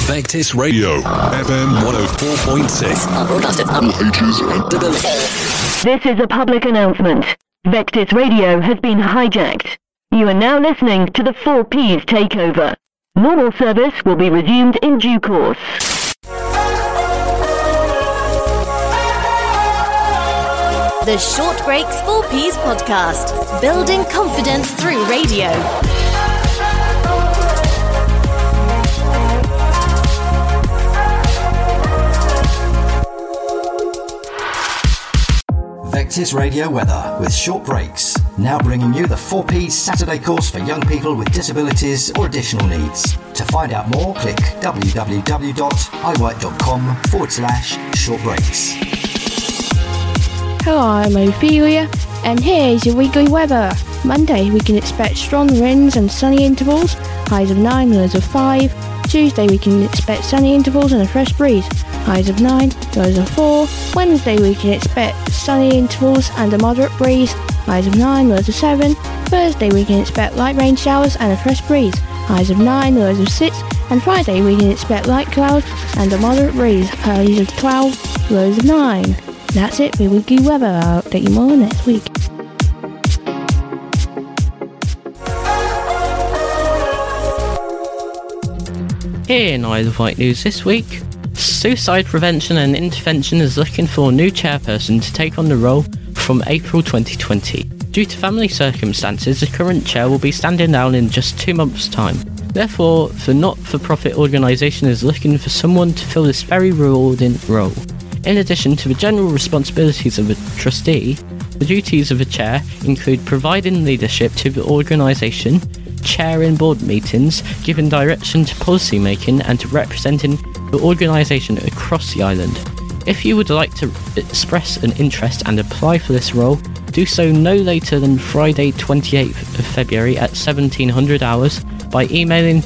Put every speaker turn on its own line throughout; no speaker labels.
Vectis Radio, FM 104.6. Broadcasted all ages and abilities.
This is a public announcement. Vectis Radio has been hijacked. You are now listening to the 4Ps takeover. Normal service will be resumed in due course.
The Short Breaks 4Ps podcast, building confidence through radio.
Vectis Radio Weather with Short Breaks, now bringing you the 4Ps Saturday course for young people with disabilities or additional needs. To find out more, click www.iwork.com/shortbreaks.
Hello, I'm Ophelia, and here's your weekly weather. Monday, we can expect strong winds and sunny intervals, highs of 9, lows of 5. Tuesday, we can expect sunny intervals and a fresh breeze, highs of 9, lows of 4. Wednesday, we can expect sunny intervals and a moderate breeze, highs of 9, lows of 7. Thursday, we can expect light rain showers and a fresh breeze, highs of 9, lows of 6. And Friday, we can expect light clouds and a moderate breeze, highs of 12, lows of 9. That's it for your weekly weather. I'll update you more next week.
In Isle of Wight news this week, Suicide Prevention and Intervention is looking for a new chairperson to take on the role from April 2020. Due to family circumstances, the current chair will be standing down in just 2 months' time. Therefore, the not-for-profit organisation is looking for someone to fill this very rewarding role. In addition to the general responsibilities of a trustee, the duties of a chair include providing leadership to the organisation, chairing board meetings, giving direction to policy making, and to representing the organisation across the island. If you would like to express an interest and apply for this role, do so no later than Friday 28th of February at 1700 hours by emailing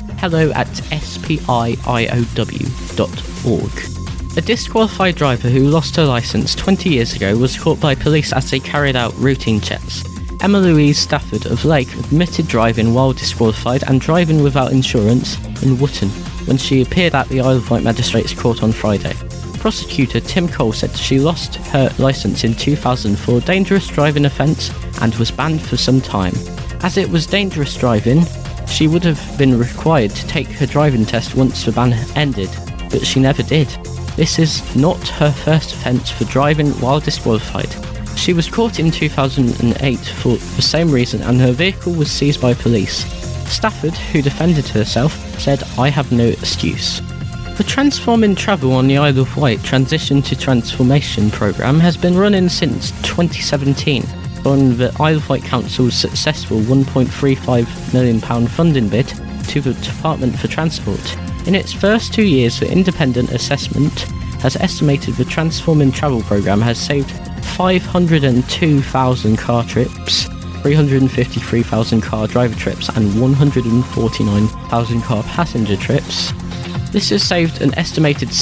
hello@spiow.org. A disqualified driver who lost her licence 20 years ago was caught by police as they carried out routine checks. Emma Louise Stafford of Lake admitted driving while disqualified and driving without insurance in Wootton when she appeared at the Isle of Wight Magistrates Court on Friday. Prosecutor Tim Cole said she lost her licence in 2000 for a dangerous driving offence and was banned for some time. As it was dangerous driving, she would have been required to take her driving test once the ban ended, but she never did. This is not her first offence for driving while disqualified. She was caught in 2008 for the same reason and her vehicle was seized by police. Stafford, who defended herself, said, "I have no excuse." The Transforming Travel on the Isle of Wight Transition to Transformation programme has been running since 2017, following the Isle of Wight Council's successful £1.35 million funding bid to the Department for Transport. In its first 2 years, the independent assessment has estimated the Transforming Travel programme has saved 502,000 car trips, 353,000 car driver trips and 149,000 car passenger trips. This has saved an estimated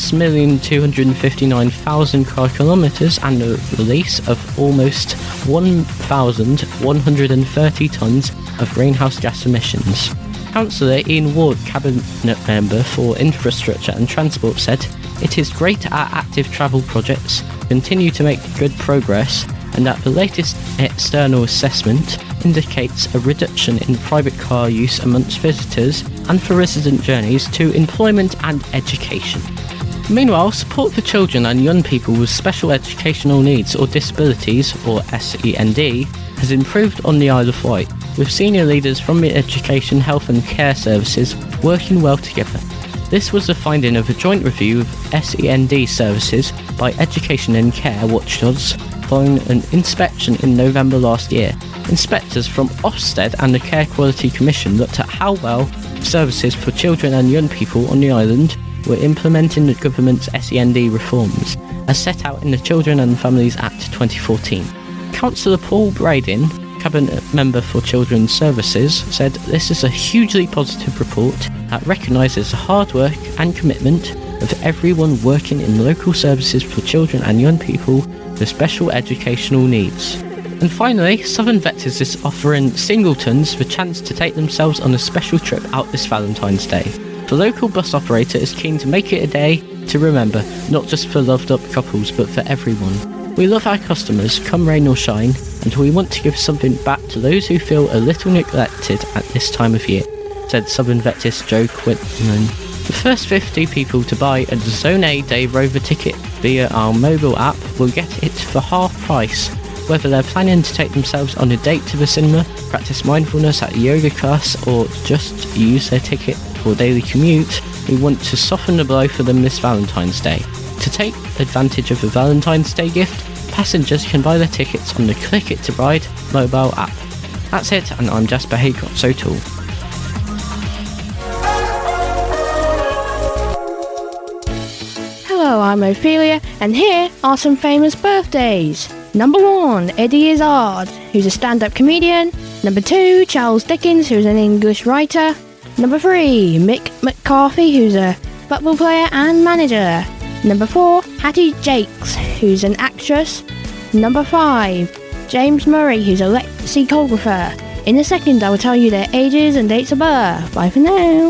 6,259,000 car kilometres and the release of almost 1,130 tonnes of greenhouse gas emissions. Councillor Ian Ward, Cabinet Member for Infrastructure and Transport, said, "It is great our active travel projects continue to make good progress and that the latest external assessment indicates a reduction in private car use amongst visitors and for resident journeys to employment and education." Meanwhile, support for children and young people with special educational needs or disabilities, or SEND, has improved on the Isle of Wight, with senior leaders from the Education, Health and Care Services working well together. This was the finding of a joint review of SEND services by Education and Care watchdogs following an inspection in November last year. Inspectors from Ofsted and the Care Quality Commission looked at how well services for children and young people on the island were implementing the government's SEND reforms, as set out in the Children and Families Act 2014. Councillor Paul Bradin, Cabinet Member for Children's Services, said this is a hugely positive report that recognises the hard work and commitment of everyone working in local services for children and young people with special educational needs. And finally, Southern Vectis is offering singletons the chance to take themselves on a special trip out this Valentine's Day. The local bus operator is keen to make it a day to remember, not just for loved-up couples, but for everyone. We love our customers, come rain or shine, and we want to give something back to those who feel a little neglected at this time of year, said Southern Vectis Joe Quinlan. The first 50 people to buy a Zone A Day Rover ticket via our mobile app will get it for half price. Whether they're planning to take themselves on a date to the cinema, practice mindfulness at a yoga class, or just use their ticket for daily commute, we want to soften the blow for them this Valentine's Day. To take advantage of the Valentine's Day gift, passengers can buy their tickets on the Click It to Ride mobile app. That's it, and I'm Jasper Haycroft O'Toole.
Hello, I'm Ophelia, and here are some famous birthdays. Number 1, Eddie Izzard, who's a stand-up comedian. Number 2, Charles Dickens, who's an English writer. Number 3, Mick McCarthy, who's a football player and manager. Number 4, Hattie Jakes, who's an actress. Number 5, James Murray, who's a lexicographer. In a second, I will tell you their ages and dates of birth. Bye for now.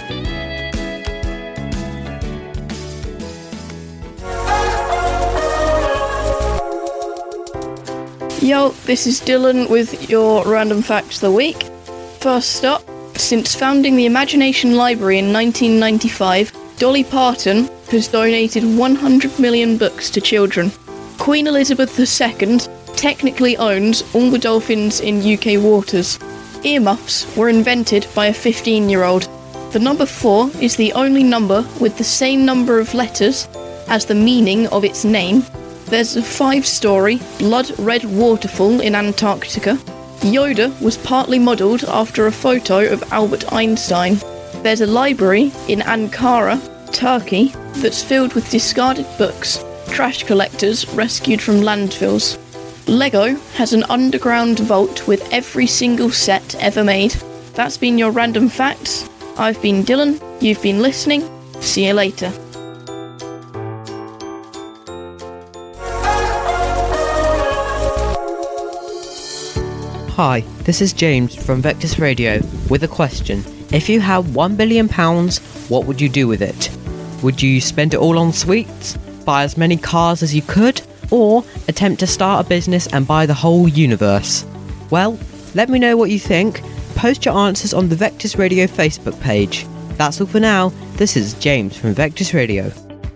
Yo, this is Dylan with your random facts of the week. First up, since founding the Imagination Library in 1995, Dolly Parton has donated 100 million books to children. Queen Elizabeth II technically owns all the dolphins in UK waters. Earmuffs were invented by a 15-year-old. The number 4 is the only number with the same number of letters as the meaning of its name. There's a 5-story blood red waterfall in Antarctica. Yoda was partly modelled after a photo of Albert Einstein. There's a library in Ankara, Turkey, that's filled with discarded books, trash collectors rescued from landfills. Lego has an underground vault with every single set ever made. That's been your random facts. I've been Dylan, you've been listening. See you later.
Hi, this is James from Vectis Radio with a question. If you had £1 billion, what would you do with it? Would you spend it all on sweets, buy as many cars as you could, or attempt to start a business and buy the whole universe? Well, let me know what you think. Post your answers on the Vectis Radio Facebook page. That's all for now. This is James from Vectis Radio.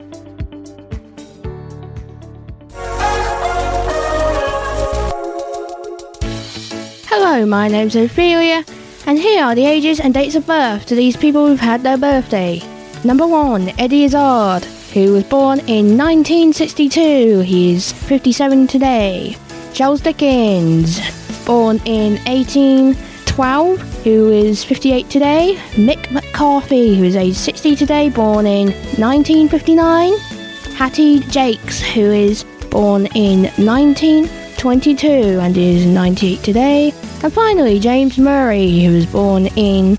Hello, my name's Ophelia, and here are the ages and dates of birth to these people who've had their birthday. Number 1, Eddie Izzard, who was born in 1962. He is 57 today. Charles Dickens, born in 1812, who is 58 today. Mick McCarthy, who is age 60 today, born in 1959. Hattie Jakes, who is born in 1922 and is 98 today. And finally, James Murray, who was born in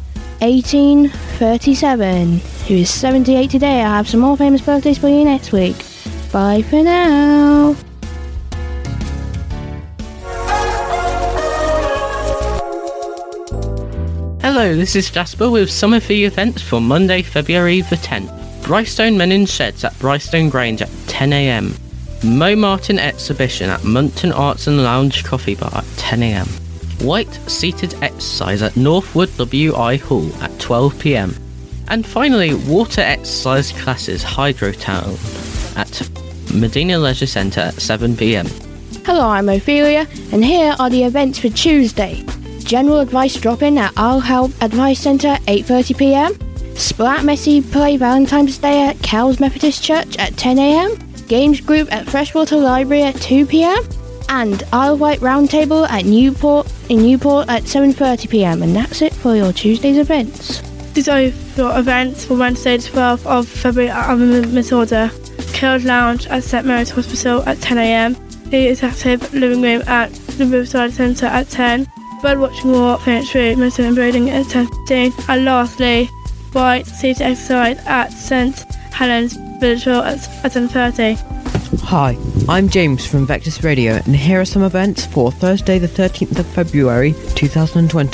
1837, who is 78 today. I have some more famous birthdays for you next week. Bye for now.
Hello, this is Jasper with some of the events for Monday, February the 10th. Brightstone Men in Sheds at Brightstone Grange at 10 a.m. Mo Martin exhibition at Monckton Arts and Lounge Coffee Bar at 10 a.m. White seated exercise at Northwood WI Hall at 12 p.m. And finally, water exercise classes Hydrotown at Medina Leisure Centre at 7 p.m.
Hello, I'm Ophelia, and here are the events for Tuesday. General advice drop-in at Our Help Advice Centre at 8:30 p.m. Splat Messi Play Valentine's Day at Cowes Methodist Church at 10 a.m. Games Group at Freshwater Library at 2 p.m. and Isle of Wight Roundtable at Newport at 7:30 p.m. And that's it for your Tuesday's events.
These are your events for Wednesday the 12th of February at Miss Order. Killed Lounge at St Mary's Hospital at 10 a.m. The Interactive Living Room at the Riverside Centre at 10. Bird Watching War, Phoenix Road, Muslim Breeding at 10:15. And lastly, White Seated Exercise at St Helens Villageville at 10:30.
Hi, I'm James from Vectis Radio, and here are some events for Thursday the 13th of February 2020.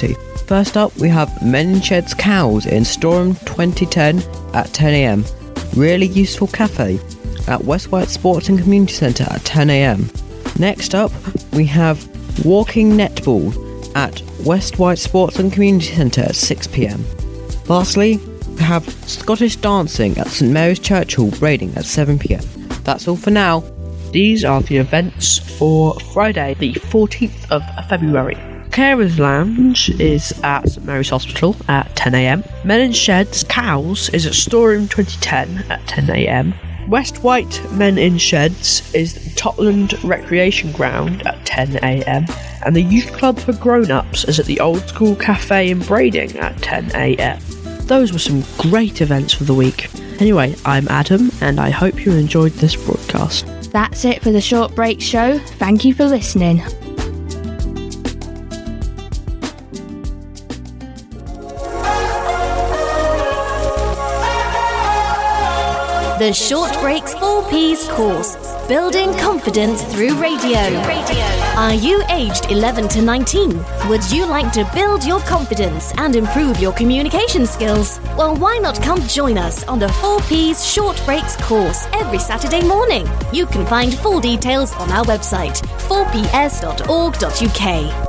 First up, we have Men in Sheds Cows in Storeham 2010 at 10 a.m. Really Useful Cafe at West White Sports and Community Centre at 10 a.m. Next up, we have Walking Netball at West White Sports and Community Centre at 6 p.m. Lastly, we have Scottish Dancing at St Mary's Church Hall, Brading at 7 p.m. That's all for now.
These are the events for Friday, the 14th of February. Carers Lounge is at St Mary's Hospital at 10 a.m. Men in Sheds Cows is at Storeroom 2010 at 10 a.m. West White Men in Sheds is the Totland Recreation Ground at 10 a.m. and the Youth Club for Grown-Ups is at the Old School Cafe in Brading at 10 a.m. Those were some great events for the week. Anyway, I'm Adam and I hope you enjoyed this broadcast.
That's it for the Short Break Show. Thank you for listening.
The Short Breaks 4Ps course, Building Confidence Through Radio. Are you aged 11 to 19? Would you like to build your confidence and improve your communication skills? Well, why not come join us on the 4Ps Short Breaks course every Saturday morning? You can find full details on our website, 4ps.org.uk.